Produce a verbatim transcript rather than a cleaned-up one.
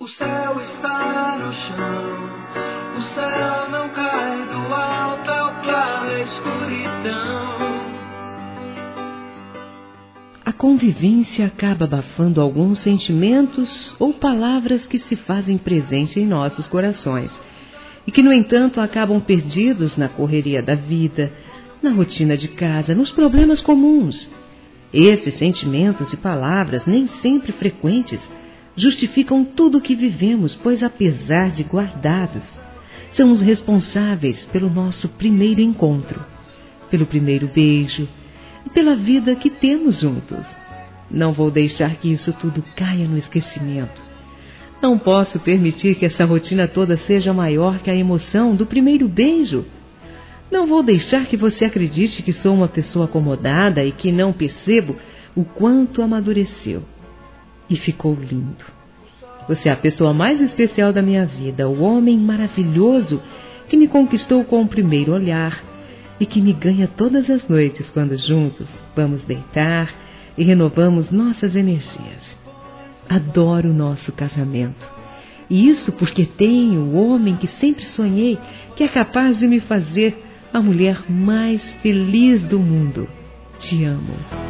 O céu está no chão, o céu não cai do alto, é o claro, a escuridão. A convivência acaba abafando alguns sentimentos ou palavras que se fazem presente em nossos corações e que, no entanto, acabam perdidos na correria da vida, na rotina de casa, nos problemas comuns. Esses sentimentos e palavras, nem sempre frequentes, justificam tudo o que vivemos, pois, apesar de guardados, são os responsáveis pelo nosso primeiro encontro, pelo primeiro beijo e pela vida que temos juntos. Não vou deixar que isso tudo caia no esquecimento. Não posso permitir que essa rotina toda seja maior que a emoção do primeiro beijo. Não vou deixar que você acredite que sou uma pessoa acomodada e que não percebo o quanto amadureceu. E ficou lindo. Você é a pessoa mais especial da minha vida, o homem maravilhoso que me conquistou com o primeiro olhar e que me ganha todas as noites quando juntos vamos deitar e renovamos nossas energias. Adoro o nosso casamento. E isso porque tenho o homem que sempre sonhei, que é capaz de me fazer a mulher mais feliz do mundo. Te amo.